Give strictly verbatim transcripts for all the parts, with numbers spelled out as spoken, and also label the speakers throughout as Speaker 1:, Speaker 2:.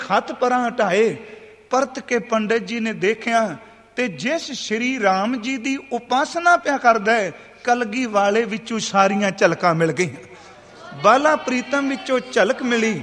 Speaker 1: हथ परां हटाए। परत के पंडित जी ने देखिया ते जिस श्री राम जी की उपासना पिया करदा है, कलगी वाले विचों सारियां झलकां मिल गई। बाला प्रीतम विचों झलक मिली।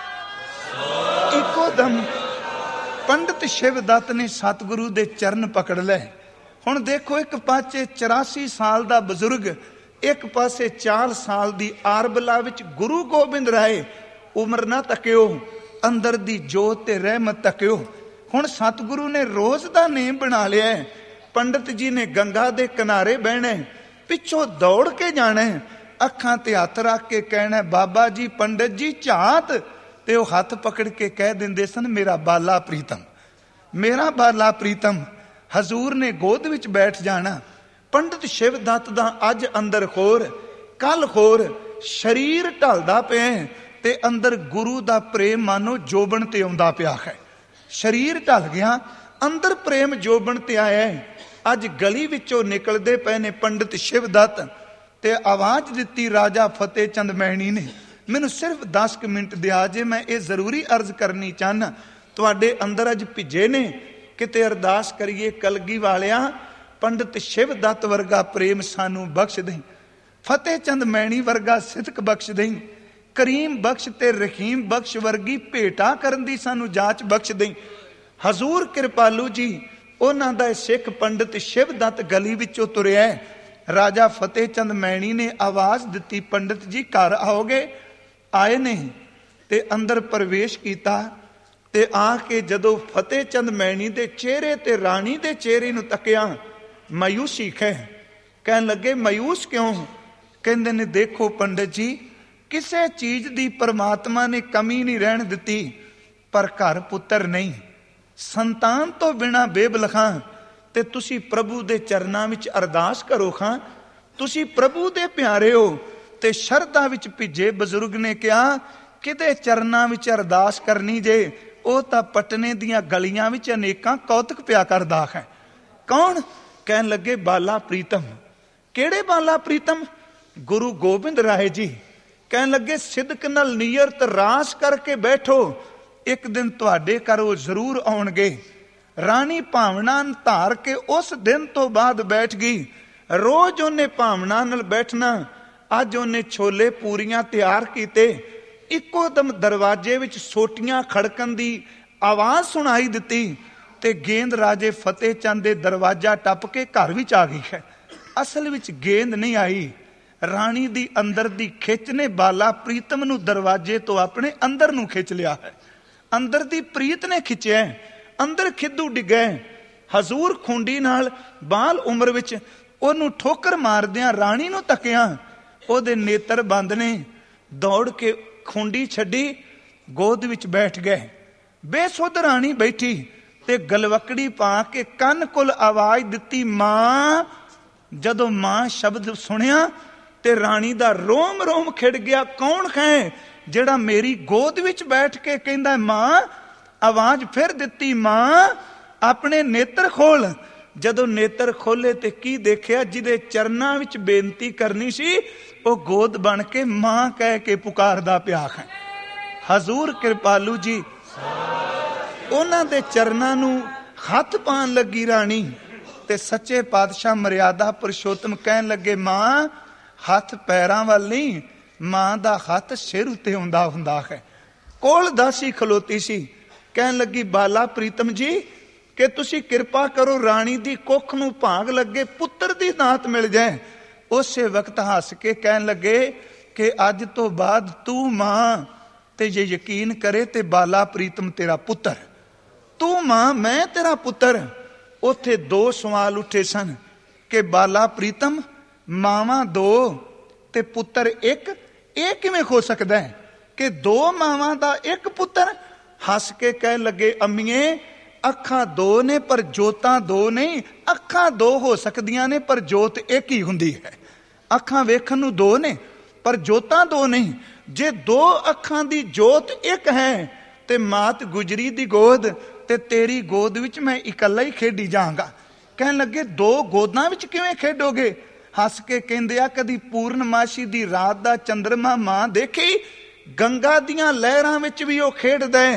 Speaker 1: इको दम पंडित शिवदत्त ने सतगुरु दे चरण पकड़ ले। हुण देखो, एक पासे चौरासी साल दा बजुर्ग, एक पासे चार साल दी आरबला विच गुरु गोबिंद राय। उम्र ना तकियो, अंदर दी जोत ते रहमत तकियो। हुण सतगुरु ने रोज दा नेम बना लिया है। पंडित जी ने गंगा दे किनारे बहना, पिछों दौड़ के जाना, अखां ते हथ रख के कहना, बाबा जी पंडित जी झात। ते वो हथ पकड़ के कह देंदे सन, मेरा बाला प्रीतम, मेरा बाला प्रीतम। हजूर ने गोद विच बैठ जाना। पंडित शिवदत्त दा अज अंदर खोर, कल खोर, शरीर ढलदा पिया ते अंदर गुरु दा प्रेम मानो जोबन ते आउंदा पिया है। शरीर ढल गया, अंदर प्रेम जोबन ते आया है। अज गली विचों निकलदे पए ने पंडित शिवदत्त ते आवाज दिती राजा फतेह चंद मैणी ने, मैनू सिर्फ दस क मिनट दिया जे, मैं ये जरूरी अर्ज करनी चाहना। तुहाडे अंदर अज भिजे ने, किते अरदास करिए कलगी वालिया, पंडित शिवदत्त वर्गा प्रेम सानू बख्श दई, फतेह चंद मैणी वर्गा सिदक बख्श दई, करीम बख्श ते रहीम बख्श वर्गी भेटा करन दी सानू जाच बख्श दई। हजूर कृपालू जी, उन्हां दा सिख पंडित शिवदत्त गली विचों तुरिया। राजा फतेह चंद मैणी ने आवाज दिती, पंडित जी घर आओगे? आए ने ते अंदर प्रवेश किया ते आके जदों फतेह चंद मैणी दे चेहरे ते राणी दे चेहरे नूं तकिया, मायूसी है। कहन लगे, मायूस क्यों? कहंदे ने, देखो पंडित जी, किसी चीज दी परमात्मा ने कमी नहीं रहन दिती, पर घर पुत्र नहीं, संतान तो बिना बेबलखां। ते तुसी प्रभु दे चरनां विच अरदास करो खां, तुसी प्रभु दे प्यारे हो। ते शरदा विच भिजे बजुर्ग ने कहा, किदे चरनां विच अरदास करनी जे, ਉਹ ਤਾਂ पटने ਦੀਆਂ ਗਲੀਆਂ ਵਿੱਚ ਅਨੇਕਾਂ ਕੌਤਕ ਪਿਆ ਕਰਦਾ ਹੈ। कौन? कहन लगे, बाला प्रीतम। ਕਿਹੜੇ बाला प्रीतम? गुरु गोबिंद राय जी। कहन लगे, सिदक नाल नीयत रास करके बैठो, एक दिन तुहाडे घर वो जरूर आउणगे। राणी भावना धार के उस दिन तो बाद बैठ गई। रोज उन्हें भावना नाल बैठना। अज उन्हें छोले पूरियां तैयार कीते। इको दम दरवाजे विच सोटियां खड़कन दी आवाज सुनाई दिती ते गेंद राजे फतेह चंद दे दरवाजा टप के घर विच आ गई है। असल विच गेंद नहीं आई, राणी दी अंदर दी खिच ने बाला प्रीतम नूं दरवाजे तो अपने अंदर नूं खिच लिया है। अंदर दी प्रीत ने खिंचिया, अंदर खिद्दू डिगे। हजूर खुंडी नाल बाल उम्र विच ओनू ठोकर मारदियां राणी नूं तकिया, ओदे नेत्र बंद ने। दौड़ के खुंडी छड्डी, गोद विच बैठ गए। बेसुध राणी बैठी ते गलवकड़ी पा के कन कोल आवाज दिती, मां। जदों मां शब्द सुनिया ते राणी दा रोम रोम खिड़ गया। कौन है जिहड़ा मेरी गोद विच बैठ के कहंदा मां? आवाज फिर दिती, मां अपने नेत्र खोल। जदों नेत्र खोले ते की देखिया, जिदे चरनां विच बेनती करनी सी वो गोद बन के मां कह के पुकारदा पिया है। हजूर कृपालू जी उन्हां दे चरनां नूं हथ पान लगी राणी ते सच्चे पातशाह मर्यादा पुरुषोत्तम कहन लगे, मां हथ पैरां वाल नहीं, मां दा हथ सिर उत्ते हुंदा हुंदा है। कोल दासी खलोती सी। कहन लगी, बाला प्रीतम जी कि तुसी किरपा करो, राणी दी कुख नूं भाग लगे, पुत्र दी दात मिल जाए। उस वक्त हस के कहन लगे कि अज तो बाद तू मां ते जे यकीन करे ते बाला प्रीतम तेरा पुत्र, तू मां मैं तेरा पुत्र। उथे दो सवाल उठे सन कि बाला प्रीतम मावां दो ते पुत्र एक, ये किवें हो सकदा है कि दो मावां दा एक पुत्र? हस के कहन लगे, अम्मीए अखां दो ने पर जोतां दो नहीं। अखां दो हो सकदियां ने पर जोत एक ही हुंदी है। अखां वेखण नूं दो ने पर जोतां दो नहीं। जे दो अखां दी जोत एक है ते मात गुजरी दी गोद ते तेरी गोद विच मैं इकल्ला ही खेडी जांगा। कहन लगे, दो गोदां विच किवें खेडोगे? हस के कहंदे आ, कदी पूर्णमाशी दी रात दा चंद्रमा मां देखी? गंगा दियां लहरां विच भी वो खेडदा है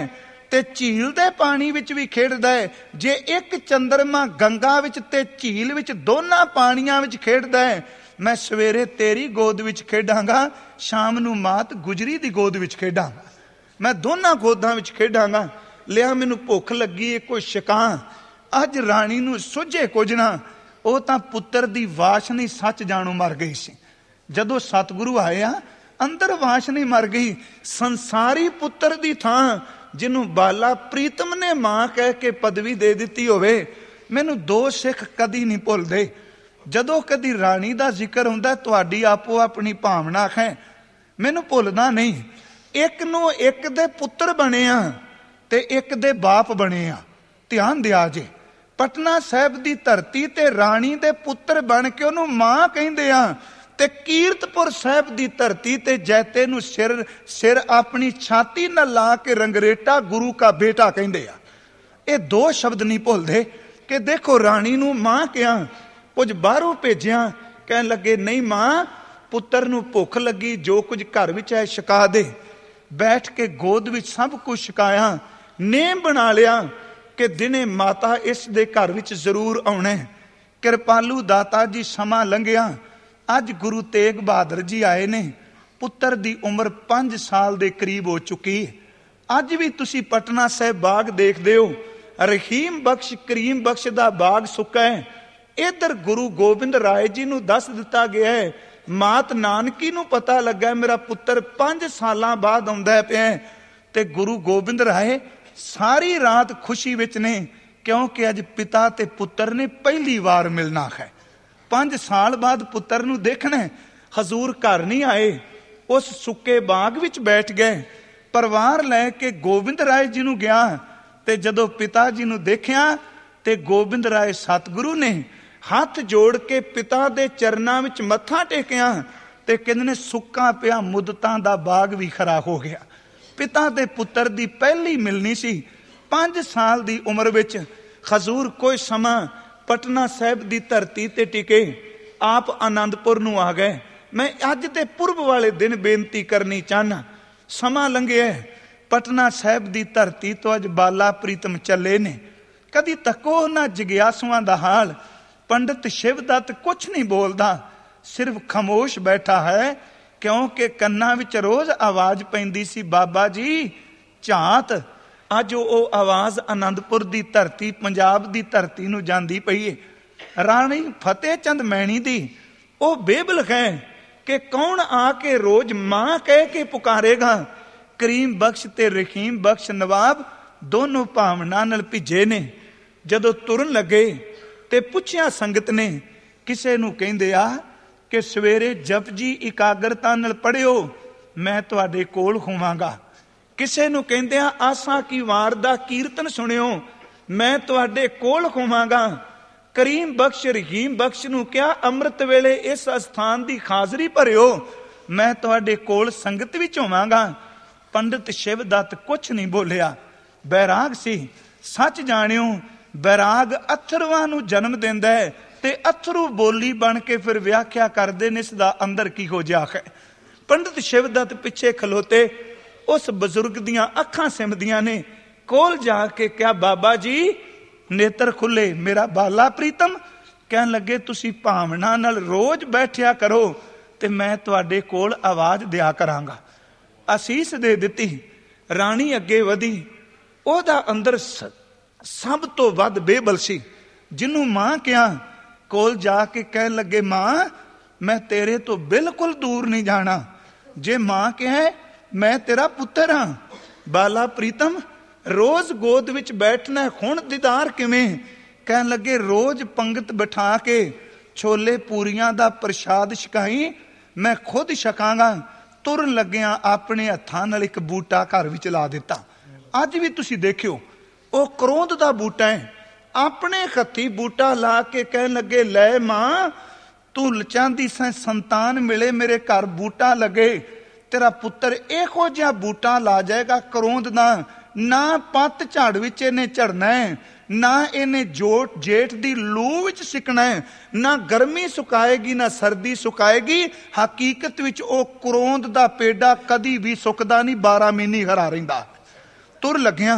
Speaker 1: ਤੇ ਝੀਲ ਦੇ ਪਾਣੀ ਵਿੱਚ ਵੀ ਖੇਡਦਾ ਹੈ। ਜੇ ਇੱਕ ਚੰਦਰਮਾ ਗੰਗਾ ਵਿੱਚ ਤੇ ਝੀਲ ਵਿੱਚ ਦੋਨਾਂ ਪਾਣੀਆਂ ਵਿੱਚ ਖੇਡਦਾ ਹੈ, ਮੈਂ ਸਵੇਰੇ ਤੇਰੀ ਗੋਦ ਵਿੱਚ ਖੇਡਾਂਗਾ, ਸ਼ਾਮ ਨੂੰ ਮਾਤ ਗੁਜਰੀ ਦੀ ਗੋਦ ਵਿੱਚ ਖੇਡਾਂਗਾ। ਮੈਂ ਦੋਨਾਂ ਗੋਦਾਂ ਵਿੱਚ ਖੇਡਾਂਗਾ। ਲਿਆ ਮੈਨੂੰ ਭੁੱਖ ਲੱਗੀ ਏ, ਕੋਈ ਛਕਾਂ। ਅੱਜ ਰਾਣੀ ਨੂੰ ਸੁੱਝੇ ਕੁਝ ਨਾ, ਉਹ ਤਾਂ ਪੁੱਤਰ ਦੀ ਵਾਸ਼ਨੀ ਸੱਚ ਜਾਣੂ ਮਰ ਗਈ ਸੀ। ਜਦੋਂ ਸਤਿਗੁਰੂ ਆਇਆ, ਅੰਦਰ ਵਾਸ਼ਨੀ ਮਰ ਗਈ। ਸੰਸਾਰੀ ਪੁੱਤਰ ਦੀ ਥਾਂ ਜਿਹਨੂੰ ਬਾਲਾ ਪ੍ਰੀਤਮ ਨੇ ਮਾਂ ਕਹਿ ਕੇ ਪਦਵੀ ਦੇ ਦਿੱਤੀ ਹੋਵੇ, ਮੈਨੂੰ ਦੋ ਸਿੱਖ ਕਦੀ ਨਹੀਂ ਭੁੱਲਦੇ। ਜਦੋਂ ਕਦੀ ਰਾਣੀ ਦਾ ਜ਼ਿਕਰ ਹੁੰਦਾ, ਤੁਹਾਡੀ ਆਪੋ ਆਪਣੀ ਭਾਵਨਾ ਹੈ, ਮੈਨੂੰ ਭੁੱਲਦਾ ਨਹੀਂ। ਇੱਕ ਨੂੰ ਇੱਕ ਦੇ ਪੁੱਤਰ ਬਣੇ ਆ ਤੇ ਇੱਕ ਦੇ ਬਾਪ ਬਣੇ ਆ। ਧਿਆਨ ਦਿਆ ਜੇ, ਪਟਨਾ ਸਾਹਿਬ ਦੀ ਧਰਤੀ ਤੇ ਰਾਣੀ ਦੇ ਪੁੱਤਰ ਬਣ ਕੇ ਉਹਨੂੰ ਮਾਂ ਕਹਿੰਦੇ ਆ, ਤੇ ਕੀਰਤਪੁਰ ਸਾਹਿਬ ਦੀ ਧਰਤੀ ਤੇ ਜੈਤੇ ਨੂੰ ਸਿਰ ਸਿਰ ਆਪਣੀ ਛਾਤੀ ਨਾਲ ਲਾ ਕੇ ਰੰਗਰੇਟਾ ਗੁਰੂ ਕਾ ਬੇਟਾ ਕਹਿੰਦੇ ਆ। ਇਹ ਦੋ ਸ਼ਬਦ ਨਹੀਂ ਭੁੱਲਦੇ ਕਿ ਦੇਖੋ ਰਾਣੀ ਨੂੰ ਮਾਂ ਕਿਹਾ, ਕੁਝ ਬਾਹਰੋਂ ਭੇਜਿਆ, ਕਹਿਣ ਲੱਗੇ ਨਹੀਂ ਮਾਂ, ਪੁੱਤਰ ਨੂੰ ਭੁੱਖ ਲੱਗੀ, ਜੋ ਕੁਝ ਘਰ ਵਿੱਚ ਹੈ ਛਕਾ ਦੇ। ਬੈਠ ਕੇ ਗੋਦ ਵਿੱਚ ਸਭ ਕੁਝ ਛਕਾਇਆ, ਨੇਮ ਬਣਾ ਲਿਆ ਕਿ ਦਿਨੇ ਮਾਤਾ ਇਸ ਦੇ ਘਰ ਵਿੱਚ ਜ਼ਰੂਰ ਆਉਣਾ। ਕਿਰਪਾਲੂ ਦਾਤਾ ਜੀ ਸਮਾਂ ਲੰਘਿਆ। ਅੱਜ ਗੁਰੂ ਤੇਗ ਬਹਾਦਰ ਜੀ ਆਏ ਨੇ। ਪੁੱਤਰ ਦੀ ਉਮਰ ਪੰਜ ਸਾਲ ਦੇ ਕਰੀਬ ਹੋ ਚੁੱਕੀ। ਅੱਜ ਵੀ ਤੁਸੀਂ ਪਟਨਾ ਸਾਹਿਬ ਬਾਗ ਦੇਖਦੇ ਹੋ, ਰਹੀਮ ਬਖਸ਼ ਕਰੀਮ ਬਖਸ਼ ਦਾ ਬਾਗ ਸੁੱਕਾ ਹੈ। ਇੱਧਰ ਗੁਰੂ ਗੋਬਿੰਦ ਰਾਏ ਜੀ ਨੂੰ ਦੱਸ ਦਿੱਤਾ ਗਿਆ ਹੈ, ਮਾਤ ਨਾਨਕੀ ਨੂੰ ਪਤਾ ਲੱਗਾ ਮੇਰਾ ਪੁੱਤਰ ਪੰਜ ਸਾਲਾਂ ਬਾਅਦ ਆਉਂਦਾ ਪਿਆ। ਤੇ ਗੁਰੂ ਗੋਬਿੰਦ ਰਾਏ ਸਾਰੀ ਰਾਤ ਖੁਸ਼ੀ ਵਿੱਚ ਨੇ, ਕਿਉਂਕਿ ਅੱਜ ਪਿਤਾ ਤੇ ਪੁੱਤਰ ਨੇ ਪਹਿਲੀ ਵਾਰ ਮਿਲਣਾ ਹੈ। ਪੰਜ ਸਾਲ ਬਾਅਦ ਪੁੱਤਰ ਨੂੰ ਦੇਖਣਾ। ਹਜ਼ੂਰ ਘਰ ਨਹੀਂ ਆਏ, ਉਸ ਸੁੱਕੇ ਬਾਗ ਵਿੱਚ ਬੈਠ ਗਏ। ਪਰਿਵਾਰ ਲੈ ਕੇ ਗੋਬਿੰਦ ਰਾਏ ਜੀ ਨੂੰ ਗਿਆ, ਤੇ ਜਦੋਂ ਪਿਤਾ ਜੀ ਨੂੰ ਦੇਖਿਆ ਤੇ ਗੋਬਿੰਦ ਰਾਏ ਸਤਿਗੁਰੂ ਨੇ ਹੱਥ ਜੋੜ ਕੇ ਪਿਤਾ ਦੇ ਚਰਨਾਂ ਵਿੱਚ ਮੱਥਾ ਟੇਕਿਆ, ਤੇ ਕਹਿੰਦੇ ਨੇ ਸੁੱਕਾ ਪਿਆ ਮੁੱਦਤਾਂ ਦਾ ਬਾਗ ਵੀ ਖਰਾ ਹੋ ਗਿਆ। ਪਿਤਾ ਤੇ ਪੁੱਤਰ ਦੀ ਪਹਿਲੀ ਮਿਲਣੀ ਸੀ ਪੰਜ ਸਾਲ ਦੀ ਉਮਰ ਵਿੱਚ। ਹਜ਼ੂਰ ਕੋਈ ਸਮਾਂ ਪਟਨਾ ਸਾਹਿਬ ਦੀ ਧਰਤੀ ਤੇ ਟਿਕੇ, ਆਪ ਆਨੰਦਪੁਰ ਨੂੰ ਆ ਗਏ। ਮੈਂ ਅੱਜ ਦੇ ਪੁਰਬ ਵਾਲੇ ਦਿਨ ਬੇਨਤੀ ਕਰਨੀ ਚਾਹਨਾ। ਸਮਾਂ ਲੰਘਿਆ, ਪਟਨਾ ਸਾਹਿਬ ਦੀ ਧਰਤੀ ਤੋਂ ਅੱਜ ਬਾਲਾ ਪ੍ਰੀਤਮ ਚੱਲੇ ਨੇ। ਕਦੀ ਤੱਕੋ ਨਾ ਜਗਿਆਸੂਆਂ ਦਾ ਹਾਲ। ਪੰਡਿਤ ਸ਼ਿਵਦੱਤ ਕੁਛ ਨਹੀਂ ਬੋਲਦਾ, ਸਿਰਫ ਖਾਮੋਸ਼ ਬੈਠਾ ਹੈ, ਕਿਉਂਕਿ ਕੰਨਾਂ ਵਿੱਚ ਰੋਜ਼ ਆਵਾਜ਼ ਪੈਂਦੀ ਸੀ, ਬਾਬਾ ਜੀ ਝਾਤ। ਅੱਜ ਉਹ ਆਵਾਜ਼ ਆਨੰਦਪੁਰ ਦੀ ਧਰਤੀ, ਪੰਜਾਬ ਦੀ ਧਰਤੀ ਨੂੰ ਜਾਂਦੀ ਪਈ ਹੈ। ਰਾਣੀ ਫਤਿਹ ਚੰਦ ਮੈਣੀ ਦੀ ਉਹ ਬੇਬਲ ਹੈ ਕਿ ਕੌਣ ਆ ਕੇ ਰੋਜ਼ ਮਾਂ ਕਹਿ ਕੇ ਪੁਕਾਰੇਗਾ। ਕਰੀਮ ਬਖਸ਼ ਤੇ ਰਹੀਮ ਬਖਸ਼ ਨਵਾਬ ਦੋਨੋਂ ਭਾਵਨਾ ਨਾਲ ਭਿੱਜੇ ਨੇ। ਜਦੋਂ ਤੁਰਨ ਲੱਗੇ ਤੇ ਪੁੱਛਿਆ ਸੰਗਤ ਨੇ, ਕਿਸੇ ਨੂੰ ਕਹਿੰਦੇ ਆ ਕਿ ਸਵੇਰੇ ਜਪਜੀ ਇਕਾਗਰਤਾ ਨਾਲ ਪੜਿਓ, ਮੈਂ ਤੁਹਾਡੇ ਕੋਲ ਹੋਵਾਂਗਾ। ਕਿਸੇ ਨੂੰ ਕਹਿੰਦੇ ਆ ਆਸਾ ਕੀ ਵਾਰ ਦਾ ਕੀਰਤਨ ਸੁਣਿਓ, ਮੈਂ ਤੁਹਾਡੇ ਕੋਲ ਹੋਵਾਂਗਾ। ਕਰੀਮ ਬਖਸ਼ ਰਹੀਮ ਬਖਸ਼ ਨੂੰ ਕਿਹਾ ਅੰਮ੍ਰਿਤ ਵੇਲੇ ਇਸ ਅਸਥਾਨ ਦੀ ਹਾਜ਼ਰੀ ਭਰਿਓ, ਮੈਂ ਤੁਹਾਡੇ ਕੋਲ ਸੰਗਤ ਵਿੱਚ ਹੋਵਾਂਗਾ। ਪੰਡਿਤ ਸ਼ਿਵਦੱਤ ਕੁਛ ਨਹੀਂ ਬੋਲਿਆ, ਬੈਰਾਗ ਸੀ। ਸੱਚ ਜਾਣਿਓ, ਬੈਰਾਗ ਅਥਰੂਆਂ ਨੂੰ ਜਨਮ ਦਿੰਦਾ ਹੈ, ਤੇ ਅਥਰੂ ਬੋਲੀ ਬਣ ਕੇ ਫਿਰ ਵਿਆਖਿਆ ਕਰਦੇ ਨੇ ਇਸ ਦਾ ਅੰਦਰ ਕਿਹੋ ਜਿਹਾ ਹੈ। ਪੰਡਿਤ ਸ਼ਿਵਦੱਤ ਪਿੱਛੇ ਖਲੋਤੇ, ਉਸ ਬਜ਼ੁਰਗ ਦੀਆਂ ਅੱਖਾਂ ਸਿਮਦੀਆਂ ਨੇ। ਕੋਲ ਜਾ ਕੇ ਕਿਹਾ, ਬਾਬਾ ਜੀ ਨੇਤਰ ਖੁੱਲੇ, ਮੇਰਾ ਬਾਲਾ ਪ੍ਰੀਤਮ। ਕਹਿਣ ਲੱਗੇ ਤੁਸੀਂ ਭਾਵਨਾ ਨਾਲ ਰੋਜ਼ ਬੈਠਿਆ ਕਰੋ ਤੇ ਮੈਂ ਤੁਹਾਡੇ ਕੋਲ ਆਵਾਜ਼ ਦਿਆ ਕਰਾਂਗਾ। ਅਸੀਸ ਦੇ ਦਿੱਤੀ। ਰਾਣੀ ਅੱਗੇ ਵਧੀ। ਉਹਦਾ ਅੰਦਰ ਸਭ ਤੋਂ ਵੱਧ ਬੇਬਲ ਸੀ, ਜਿਹਨੂੰ ਮਾਂ ਕਿਹਾ। ਕੋਲ ਜਾ ਕੇ ਕਹਿਣ ਲੱਗੇ, ਮਾਂ ਮੈਂ ਤੇਰੇ ਤੋਂ ਬਿਲਕੁਲ ਦੂਰ ਨਹੀਂ ਜਾਣਾ। ਜੇ ਮਾਂ ਕਹੇ ਮੈਂ ਤੇਰਾ ਪੁੱਤਰ ਹਾਂ। ਬਾਲਾ ਪ੍ਰੀਤਮ ਰੋਜ਼ ਗੋਦ ਵਿੱਚ ਬੈਠਣਾ, ਹੁਣ ਦੀਦਾਰ ਕਿਵੇਂ? ਕਹਿਣ ਲੱਗੇ ਰੋਜ਼ ਪੰਗਤ ਬਿਠਾ ਕੇ ਛੋਲੇ ਪੂਰੀਆਂ ਦਾ ਪ੍ਰਸ਼ਾਦ ਛਕਾਈ, ਮੈਂ ਖੁਦ ਛਕਾਂਗਾ। ਤੁਰਨ ਲੱਗਿਆਂ ਆਪਣੇ ਹੱਥਾਂ ਨਾਲ ਇੱਕ ਬੂਟਾ ਘਰ ਵਿੱਚ ਲਾ ਦਿੱਤਾ। ਅੱਜ ਵੀ ਤੁਸੀਂ ਦੇਖਿਓ, ਉਹ ਕਰੋਂਦ ਦਾ ਬੂਟਾ ਹੈ। ਆਪਣੇ ਹੱਥੀ ਬੂਟਾ ਲਾ ਕੇ ਕਹਿਣ ਲੱਗੇ, ਲੈ ਮਾਂ ਤੂੰ ਲਚਾਂਦੀ ਸੈਂ ਸੰਤਾਨ ਮਿਲੇ, ਮੇਰੇ ਘਰ ਬੂਟਾ ਲੱਗੇ, ਤੇਰਾ ਪੁੱਤਰ ਇਹੋ ਜਿਹਾ ਬੂਟਾ ਲਾ ਜਾਏਗਾ ਕਰੋਂਦ ਦਾ। ਨਾ ਪੱਤ ਝਾੜ ਵਿੱਚ ਇਹਨੇ ਝੜਨਾ ਹੈ, ਨਾ ਇਹਨੇ ਜੋਟ ਜੇਠ ਦੀ ਲੂ ਵਿੱਚ ਸਿੱਕਣਾ ਹੈ, ਨਾ ਗਰਮੀ ਸੁਕਾਏਗੀ ਨਾ ਸਰਦੀ ਸੁਕਾਏਗੀ। ਹਕੀਕਤ ਵਿੱਚ ਉਹ ਕਰੋਂਦ ਦਾ ਪੇਡਾ ਕਦੀ ਵੀ ਸੁੱਕਦਾ ਨਹੀਂ, ਬਾਰਾਂ ਮਹੀਨੇ ਹਰਾ ਰਹਿੰਦਾ। ਤੁਰ ਲੱਗਿਆ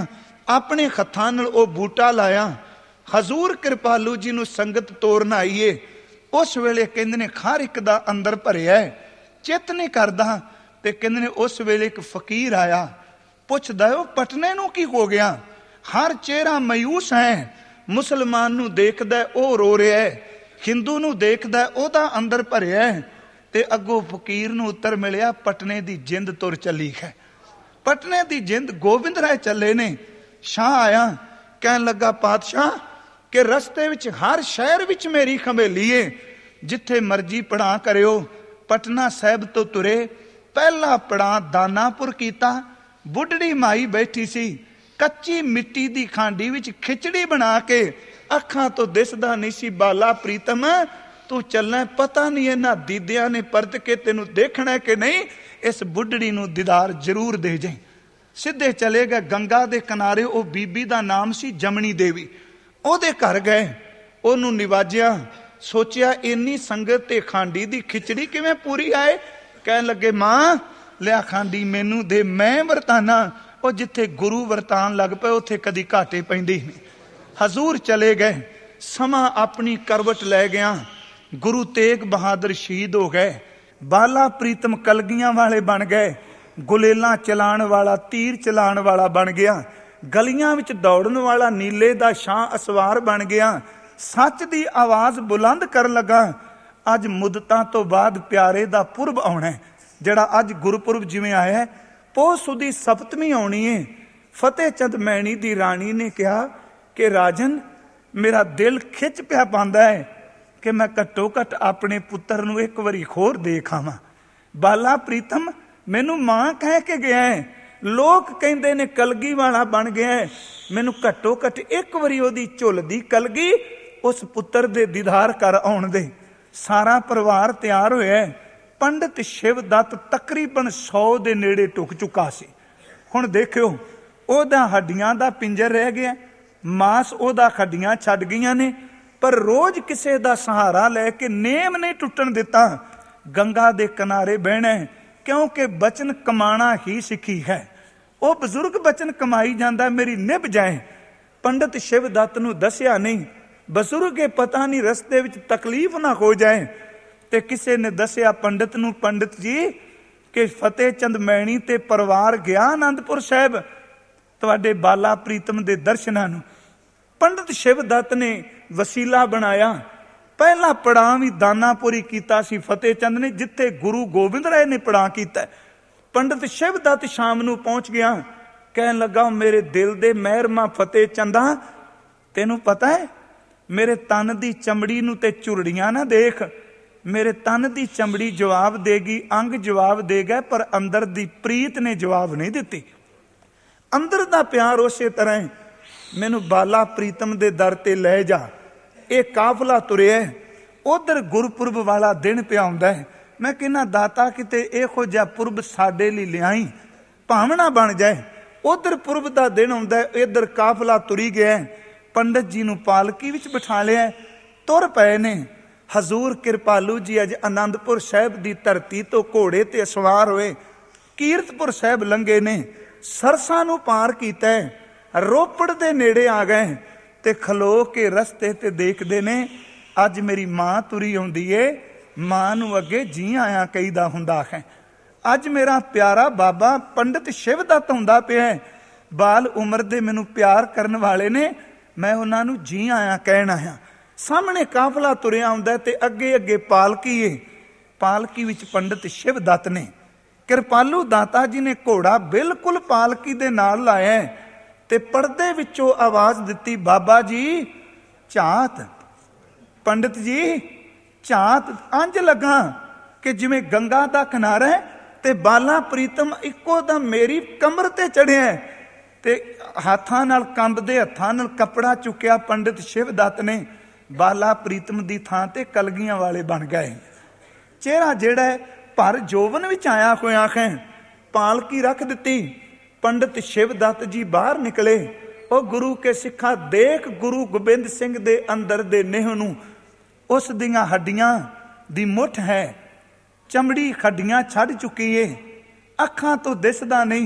Speaker 1: ਆਪਣੇ ਹੱਥਾਂ ਨਾਲ ਉਹ ਬੂਟਾ ਲਾਇਆ। ਹਜ਼ੂਰ ਕਿਰਪਾਲੂ ਜੀ ਨੂੰ ਸੰਗਤ ਤੋਰਨ ਆਈਏ। ਉਸ ਵੇਲੇ ਕਹਿੰਦੇ ਨੇ ਹਰ ਇੱਕ ਦਾ ਅੰਦਰ ਭਰਿਆ, ਚਿੱਤ ਨਹੀਂ ਕਰਦਾ। ਤੇ ਕਹਿੰਦੇ ਨੇ ਉਸ ਵੇਲੇ ਇੱਕ ਫਕੀਰ ਆਇਆ, ਪੁੱਛਦਾ ਉਹ ਪਟਨੇ ਨੂੰ ਕੀ ਹੋ ਗਿਆ? ਹਰ ਚਿਹਰਾ ਮਾਯੂਸ ਹੈ। ਮੁਸਲਮਾਨ ਨੂੰ ਦੇਖਦਾ ਉਹ ਰੋ ਰਿਹਾ ਹੈ, ਹਿੰਦੂ ਨੂੰ ਦੇਖਦਾ ਉਹਦਾ ਅੰਦਰ ਭਰਿਆ। ਤੇ ਅੱਗੋਂ ਫਕੀਰ ਨੂੰ ਉੱਤਰ ਮਿਲਿਆ, ਪਟਨੇ ਦੀ ਜਿੰਦ ਤੁਰ ਚੱਲੀ ਹੈ। ਪਟਨੇ ਦੀ ਜਿੰਦ ਗੋਬਿੰਦ ਰਾਏ ਚੱਲੇ ਨੇ। ਸ਼ਾਹ ਆਇਆ, ਕਹਿਣ ਲੱਗਾ ਪਾਤਸ਼ਾਹ ਕਿ ਰਸਤੇ ਵਿੱਚ ਹਰ ਸ਼ਹਿਰ ਵਿੱਚ ਮੇਰੀ ਹਵੇਲੀ ਏ, ਜਿੱਥੇ ਮਰਜ਼ੀ ਪੜਾਅ ਕਰਿਓ। ਪਟਨਾ ਸਾਹਿਬ ਤੋਂ ਤੁਰੇ, ਪਹਿਲਾ ਪੜਾਅ ਦਾਨਾਪੁਰ ਕੀਤਾ। ਬੁੱਢੜੀ ਮਾਈ ਬੈਠੀ ਸੀ, ਕੱਚੀ ਮਿੱਟੀ ਦੀ ਖਾਂਡੀ ਵਿੱਚ ਖਿਚੜੀ ਬਣਾ ਕੇ, ਅੱਖਾਂ ਤੋਂ ਦਿਸਦਾ ਨਹੀਂ ਸੀ ਬਾਲਾ ਪ੍ਰੀਤਮ ਤੂੰ ਚੱਲਣਾ, ਪਤਾ ਨਹੀਂ ਇਹਨਾਂ ਦੀਦਿਆਂ ਨੇ ਪਰਤ ਕੇ ਤੈਨੂੰ ਦੇਖਣਾ ਕਿ ਨਹੀਂ। ਇਸ ਬੁੱਢੜੀ ਨੂੰ ਦੀਦਾਰ ਜ਼ਰੂਰ ਦੇ ਜਾਈਂ। ਸਿੱਧੇ ਚਲੇ ਗਏ ਗੰਗਾ ਦੇ ਕਿਨਾਰੇ। ਉਹ ਬੀਬੀ ਦਾ ਨਾਮ ਸੀ ਜਮਨੀ ਦੇਵੀ। ਉਹਦੇ ਘਰ ਗਏ, ਉਹਨੂੰ ਨਿਵਾਜਿਆ। ਸੋਚਿਆ ਇੰਨੀ ਸੰਗਤ ਤੇ ਖਾਂਡੀ ਦੀ ਖਿਚੜੀ ਕਿਵੇਂ ਪੂਰੀ ਆਏ। ਕਹਿਣ ਲੱਗੇ ਮਾਂ ਲਿਆ ਖਾਂਡੀ ਮੈਨੂੰ ਦੇ, ਮੈਂ ਵਰਤਾਨਾ। ਉਹ ਜਿੱਥੇ ਗੁਰੂ ਵਰਤਾਨ ਲੱਗ ਪਏ ਉੱਥੇ ਕਦੀ ਘਾਟੇ ਪੈਂਦੇ ਨਹੀਂ। ਹਜ਼ੂਰ ਚਲੇ ਗਏ। ਸਮਾਂ ਆਪਣੀ ਕਰਵਟ ਲੈ ਗਿਆ। ਗੁਰੂ ਤੇਗ ਬਹਾਦਰ ਸ਼ਹੀਦ ਹੋ ਗਏ। ਬਾਲਾ ਪ੍ਰੀਤਮ ਕਲਗੀਆਂ ਵਾਲੇ ਬਣ ਗਏ। ਗੁਲੇਲਾਂ ਚਲਾਉਣ ਵਾਲਾ, ਤੀਰ ਚਲਾਉਣ ਵਾਲਾ ਬਣ ਗਿਆ। ਗਲੀਆਂ ਵਿੱਚ ਦੌੜਨ ਵਾਲਾ ਨੀਲੇ ਦਾ ਸ਼ਾਹ ਅਸਵਾਰ ਬਣ ਗਿਆ। ਸੱਚ ਦੀ ਆਵਾਜ਼ ਬੁਲੰਦ ਕਰਨ ਲੱਗਾ। ਅੱਜ ਮੁੱਦਤਾਂ ਤੋਂ ਬਾਅਦ ਪਿਆਰੇ ਦਾ ਪੁਰਬ ਆਉਣਾ, ਜਿਹੜਾ ਅੱਜ ਗੁਰਪੁਰਬ ਜਿਵੇਂ ਆਇਆ, ਪੋਹ ਸੁਦੀ ਸਪਤਮੀ ਆਉਣੀ ਹੈ। ਫਤਿਹ ਚੰਦ ਮੈਣੀ ਦੀ ਰਾਣੀ ਨੇ ਕਿਹਾ ਕਿ ਰਾਜਨ ਮੇਰਾ ਦਿਲ ਖਿੱਚ ਪਿਆ ਪਾਉਂਦਾ ਹੈ ਕਿ ਮੈਂ ਘੱਟੋ ਘੱਟ ਆਪਣੇ ਪੁੱਤਰ ਨੂੰ ਇੱਕ ਵਾਰੀ ਹੋਰ ਦੇਖ ਆਵਾਂ। ਬਾਲਾ ਪ੍ਰੀਤਮ ਮੈਨੂੰ ਮਾਂ ਕਹਿ ਕੇ ਗਿਆ ਹੈ, ਲੋਕ ਕਹਿੰਦੇ ਨੇ ਕਲਗੀ ਵਾਲਾ ਬਣ ਗਿਆ ਹੈ। ਮੈਨੂੰ ਘੱਟੋ ਘੱਟ ਇੱਕ ਵਾਰੀ ਉਹਦੀ ਝੁੱਲਦੀ ਕਲਗੀ ਉਸ ਪੁੱਤਰ ਦੇ ਦੀਦਾਰ ਕਰ ਆਉਣ ਦੇ। ਸਾਰਾ ਪਰਿਵਾਰ ਤਿਆਰ ਹੋਇਆ। ਪੰਡਿਤ ਸ਼ਿਵ ਦੱਤ ਤਕਰੀਬਨ ਸੌ ਦੇ ਨੇੜੇ ਟੁੱਕ ਚੁੱਕਾ ਸੀ। ਹੁਣ ਦੇਖਿਓ, ਉਹਦਾ ਹੱਡੀਆਂ ਦਾ ਪਿੰਜਰ ਰਹਿ ਗਿਆ, ਮਾਸ ਉਹਦਾ ਹੱਡੀਆਂ ਛੱਡ ਗਈਆਂ ਨੇ, ਪਰ ਰੋਜ਼ ਕਿਸੇ ਦਾ ਸਹਾਰਾ ਲੈ ਕੇ ਨੇਮ ਨਹੀਂ ਟੁੱਟਣ ਦਿੱਤਾ। ਗੰਗਾ ਦੇ ਕਿਨਾਰੇ ਬਹਿਣਾ, ਕਿਉਂਕਿ ਬਚਨ ਕਮਾਣਾ ਹੀ ਸਿੱਖੀ ਹੈ। ਉਹ ਬਜ਼ੁਰਗ ਬਚਨ ਕਮਾਈ ਜਾਂਦਾ, ਮੇਰੀ ਨਿਭ ਜਾਏ। ਪੰਡਿਤ ਸ਼ਿਵ ਦੱਤ ਨੂੰ ਦੱਸਿਆ ਨਹੀਂ। ਬਜ਼ੁਰਗ ਇਹ ਪਤਾ ਨਹੀਂ ਰਸਤੇ ਵਿੱਚ ਤਕਲੀਫ ਨਾ ਹੋ ਜਾਏ। ਤੇ ਕਿਸੇ ਨੇ ਦੱਸਿਆ ਪੰਡਿਤ ਨੂੰ, ਪੰਡਿਤ ਜੀ ਕਿ ਫਤਿਹ ਚੰਦ ਮੈਣੀ ਤੇ ਪਰਿਵਾਰ ਗਿਆ ਆਨੰਦਪੁਰ ਸਾਹਿਬ ਤੁਹਾਡੇ ਬਾਲਾ ਪ੍ਰੀਤਮ ਦੇ ਦਰਸ਼ਨਾਂ ਨੂੰ। ਪੰਡਿਤ ਸ਼ਿਵ ਦੱਤ ਨੇ ਵਸੀਲਾ ਬਣਾਇਆ। ਪਹਿਲਾ ਪੜਾਅ ਵੀ ਦਾਨਾਪੁਰੀ ਕੀਤਾ ਸੀ ਫਤਿਹ ਚੰਦ ਨੇ, ਜਿੱਥੇ ਗੁਰੂ ਗੋਬਿੰਦ ਰਾਏ ਨੇ ਪੜਾਅ ਕੀਤਾ। ਪੰਡਿਤ ਸ਼ਿਵ ਦੱਤ ਸ਼ਾਮ ਨੂੰ ਪਹੁੰਚ ਗਿਆ। ਕਹਿਣ ਲੱਗਾ ਮੇਰੇ ਦਿਲ ਦੇ ਮਹਿਰਮਾ ਫਤਿਹ ਚੰਦਾ, ਤੈਨੂੰ ਪਤਾ ਹੈ ਮੇਰੇ ਤਨ ਦੀ ਚਮੜੀ ਨੂੰ ਤੇ ਝੁਰੜੀਆਂ ਨਾ ਦੇਖ। ਮੇਰੇ ਤਨ ਦੀ ਚਮੜੀ ਜਵਾਬ ਦੇਗੀ, ਅੰਗ ਜਵਾਬ ਦੇਗਾ, ਪਰ ਅੰਦਰ ਦੀ ਪ੍ਰੀਤ ਨੇ ਜਵਾਬ ਨਹੀਂ ਦਿੱਤੀ। ਅੰਦਰ ਦਾ ਪਿਆਰ ਉਸੇ ਤਰ੍ਹਾਂ ਹੈ। ਮੈਨੂੰ ਬਾਲਾ ਪ੍ਰੀਤਮ ਦੇ ਦਰ ਤੇ ਲੈ ਜਾ। ਇਹ ਕਾਫਲਾ ਤੁਰਿਆ, ਉਧਰ ਗੁਰਪੁਰਬ ਵਾਲਾ ਦਿਨ ਪਿਆ ਹੁੰਦਾ ਹੈ। ਮੈਂ ਕਹਿੰਦਾ ਦਾਤਾ ਕਿਤੇ ਇਹੋ ਜਿਹਾ ਪੁਰਬ ਸਾਡੇ ਲਈ ਲਿਆਈ, ਭਾਵਨਾ ਬਣ ਜਾਏ। ਉਧਰ ਪੁਰਬ ਦਾ ਦਿਨ ਆਉਂਦਾ, ਇੱਧਰ ਕਾਫਲਾ ਤੁਰੀ ਗਿਆ। ਪੰਡਿਤ ਜੀ ਨੂੰ ਪਾਲਕੀ ਵਿੱਚ ਬਿਠਾ ਲਿਆ, ਤੁਰ ਪਏ ਨੇ। ਹਜ਼ੂਰ ਕਿਰਪਾਲੂ ਜੀ ਅੱਜ ਆਨੰਦਪੁਰ ਸਾਹਿਬ ਦੀ ਧਰਤੀ ਤੋਂ ਘੋੜੇ ਤੇ ਸਵਾਰ ਹੋਏ ਕੀਰਤਪੁਰ ਸਾਹਿਬ ਲੰਘੇ ਨੇ। ਸਰਸਾ ਨੂੰ ਪਾਰ ਕੀਤਾ, ਰੋਪੜ ਦੇ ਨੇੜੇ ਆ ਗਏ ਤੇ ਖਲੋ ਕੇ ਰਸਤੇ ਤੇ ਦੇਖਦੇ ਨੇ ਅੱਜ ਮੇਰੀ ਮਾਂ ਤੁਰੀ ਆਉਂਦੀ ਏ। ਮਾਂ ਨੂੰ ਅੱਗੇ ਜੀ ਆਇਆ ਕਹੀਦਾ ਹੁੰਦਾ ਹੈ। ਅੱਜ ਮੇਰਾ ਪਿਆਰਾ ਬਾਬਾ ਪੰਡਿਤ ਸ਼ਿਵ ਦੱਤ ਹੁੰਦਾ ਪਿਆ। ਬਾਲ ਉਮਰ ਦੇ ਮੈਨੂੰ ਪਿਆਰ ਕਰਨ ਵਾਲੇ ਨੇ, ਮੈਂ ਉਹਨਾਂ ਨੂੰ ਜੀ ਆਇਆ ਕਹਿਣ ਆਇਆ। ਸਾਹਮਣੇ ਕਾਫਲਾ ਤੁਰਿਆ ਆਉਂਦਾ ਤੇ ਅੱਗੇ ਅੱਗੇ ਪਾਲਕੀ ਏ। ਪਾਲਕੀ ਵਿੱਚ ਪੰਡਿਤ ਸ਼ਿਵ ਦੱਤ ਨੇ। ਕਿਰਪਾਲੂ ਦਾਤਾ ਜੀ ਨੇ ਘੋੜਾ ਬਿਲਕੁਲ ਪਾਲਕੀ ਦੇ ਨਾਲ ਲਾਇਆ ਤੇ ਪਰਦੇ ਵਿੱਚੋਂ ਆਵਾਜ਼ ਦਿੱਤੀ, ਬਾਬਾ ਜੀ ਝਾਤ। ਪੰਡਿਤ ਜੀ ਝਾਤ ਅੰਜ ਲੱਗਾ ਕਿ ਜਿਵੇਂ ਗੰਗਾ ਦਾ ਕਿਨਾਰਾ ਹੈ ਤੇ ਬਾਲਾ ਪ੍ਰੀਤਮ ਇੱਕੋ ਦਮ ਮੇਰੀ ਕਮਰ ਤੇ ਚੜਿਆ ਤੇ ਹੱਥਾਂ ਨਾਲ ਕੰਬਦੇ ਹੱਥਾਂ ਨਾਲ ਕੱਪੜਾ ਚੁੱਕਿਆ। ਪੰਡਿਤ ਸ਼ਿਵ ਦੱਤ ਨੇ ਬਾਲਾ ਪ੍ਰੀਤਮ ਦੀ ਥਾਂ ਤੇ ਕਲਗੀਆਂ ਵਾਲੇ ਬਣ ਗਏ। ਚਿਹਰਾ ਜਿਹੜਾ ਹੈ ਭਰ ਜੋਬਨ ਵਿੱਚ ਆਇਆ ਹੋਇਆ ਹੈ। ਪਾਲਕੀ ਰੱਖ ਦਿੱਤੀ। ਪੰਡਿਤ ਸ਼ਿਵ ਦੱਤ ਜੀ ਬਾਹਰ ਨਿਕਲੇ। ਉਹ ਗੁਰੂ ਕੇ ਸਿੱਖਾਂ ਦੇਖ ਗੁਰੂ ਗੋਬਿੰਦ ਸਿੰਘ ਦੇ ਅੰਦਰ ਦੇ ਨੇਹ ਨੂੰ। ਉਸ ਦੀਆਂ ਹੱਡੀਆਂ ਦੀ ਮੁੱਠ ਹੈ, ਚਮੜੀ ਹੱਡੀਆਂ ਛੱਡ ਚੁੱਕੀ ਏ, ਅੱਖਾਂ ਤੋਂ ਦਿਸਦਾ ਨਹੀਂ।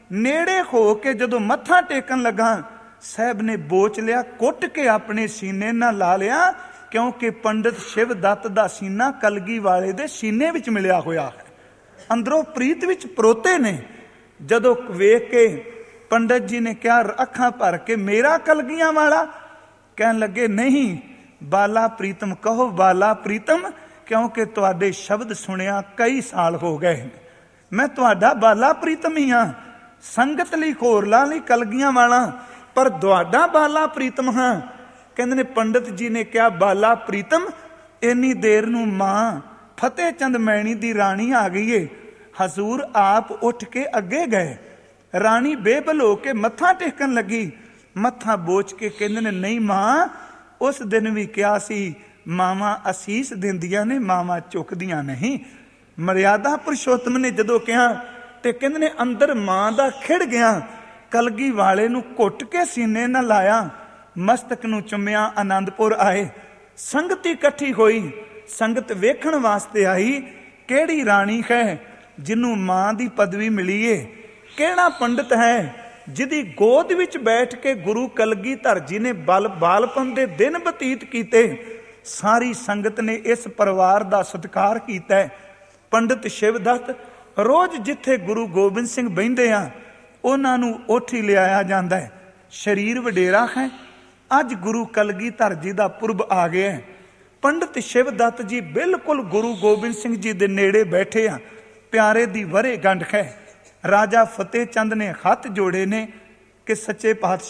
Speaker 1: नेड़े हो के जदों मत्था टेकन लगा, साहब ने बोच लिया, कुट के अपने सीने नाल ला लिया, क्योंकि पंडित शिवदत्त दा सीना कलगी वाले दे सीने विच मिलिया होया है, अंदरों प्रीत विच परोते ने। जदों वेख के पंडित जी ने कहा अखां भर के मेरा कलगियां वाला, कहन लगे नहीं बाला प्रीतम कहो बाला प्रीतम, क्योंकि तुहाडे शब्द सुनिया कई साल हो गए, मैं तुहाडा बाला प्रीतम ही हाँ, संगत लई होरला लई कलगियां वाला, पर तुहाडा बाला प्रीतम हाँ। कहंदे ने पंडित जी ने कहा बाला प्रीतम, इन्नी देर नूं मां फतेह चंद मैणी दी राणी आ गई है। हजूर आप उठ के अगे गए, राणी बेबल हो के मत्था टेकन लगी, मत्था बोच के कहंदे ने नहीं मां, उस दिन भी कहा सी मावां असीस दिंदियां ने, मावां चुकदियां नहीं। मर्यादा पुरुषोत्तम ने जदों कहा ते कहंदे ने अंदर मां दा खिड़ गया, कलगी वाले नूं घुट के सीने नाल लाया, मस्तक नूं चुम्मिया, आनंदपुर आए, संगत इकट्ठी होई, संगत वेखण वास्ते आई केड़ी राणी है जिन्नू मां दी पदवी मिली है, केड़ा पंडित है जिदी गोद विच बैठ के गुरु कलगीधर जी ने बल बालपन दे दिन बतीत कीते। सारी संगत ने इस परिवार दा सत्कार कीता है। पंडित शिवदत्त रोज जिथे गुरु गोबिंद सिंह बहिंदे आ उन्हां नूं उठी लिआया जांदा है। शरीर वडेरा है, अज गुरु कलगीधर जी दा पुरब आ गया है। पंडित शिवदत्त जी बिल्कुल गुरु गोबिंद सिंह जी दे नेड़े बैठे आ, प्यारे दी वरे गंढ है। राजा फतेह चंद ने हथ जोड़े ने कि सच्चे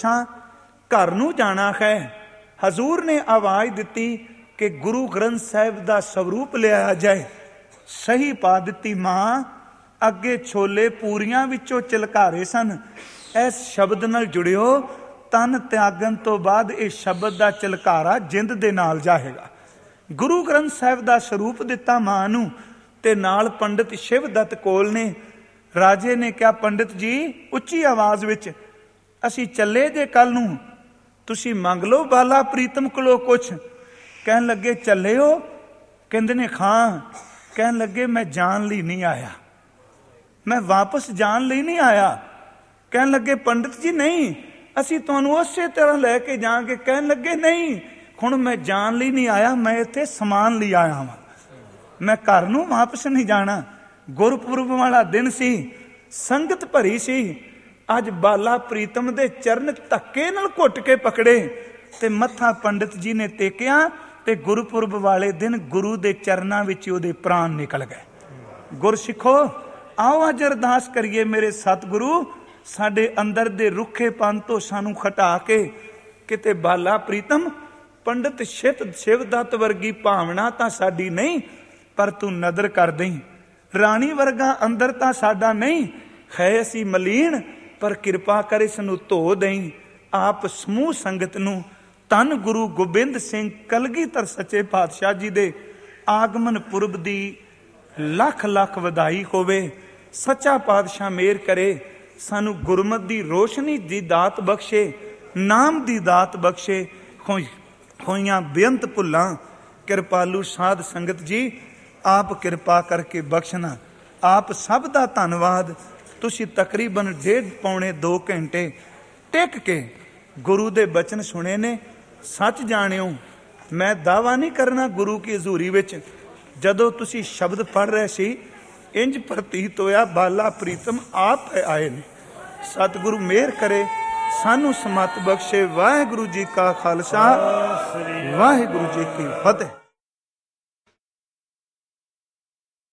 Speaker 1: पातशाह घर नूं जाना है। हजूर ने आवाज दिती कि गुरु ग्रंथ साहिब दा स्वरूप लिया जाए। सही पा दिती मां, अगे छोले पूरियां विचों चिलकारे सन। इस शब्द नाल जुड़ियो, तन त्यागन तो बाद इस शब्द दा चिलकारा जिंद दे नाल जाएगा। गुरु ग्रंथ साहिब दा स्वरूप दिता मां नूं, ते नाल पंडित शिवदत्त कोल ने। राजे ने कहा पंडित जी उच्ची आवाज विच, असी चले जे कल नूं, तुसी मंग लो बाला प्रीतम कोलों कुछ। कहन लगे चले हो? कहंदे ने खां। कहन लगे मैं जान लई नहीं आया, मैं वापस जान लई नहीं आया। कहन लगे पंडित जी नहीं, असी तुहानूं उसे तरह लैके जाएंगे। कहन लगे नहीं, हुण मैं जान लई नहीं आया, मैं इत्थे समान लई आया वां, मैं घर नूं वापस नहीं जाना। गुरपुरब वाला दिन सी, संगत भरी सी। अज बाला प्रीतम दे चरण धक्के नाल घुट के पकड़े ते मत्था पंडित जी ने टेकिया, ते गुरपुरब वाले दिन गुरु दे चरनां विच उहदे प्राण निकल गए। गुरसिखो आओ अज अरदास करिए, मेरे सतगुरु साडे अंदर दे रुखेपन तो सानू खटा के किते बाला प्रीतम पंडित शित शिवदत्त वर्गी भावना तां साडी नहीं, पर तू नदर कर दई। राणी वर्गा अंदर तां साडा नहीं है, असी मलीन, पर किरपा कर इस नूं धो दई। आप समूह संगत नूं धन गुरु गोबिंद सिंह कलगीधर सच्चे पातशाह जी दे आगमन पुरब दी लख लख वधाई होवे। सच्चा पातशाह मेहर करे, सानू गुरमत दी रोशनी दी दात बख्शे, नाम दी दात बख्शे। होइयां बेअंत भुल्लां किरपालू साध संगत जी आप किरपा करके बख्शना। आप सब दा धन्नवाद। तुसी तकरीबन डेढ़ पौने दो घंटे टिक के गुरु दे बचन सुने ने। सच जानियो, मैं दावा नहीं करना गुरु की हजूरी विच जदों तुसी शब्द पढ़ रहे सी, इंज प्रतीत होया बाला प्रीतम आप आए ने। सतगुरु मेहर करे, सानू समत बख्शे। वाहिगुरु जी का खालसा, वाहिगुरु जी की फतेह।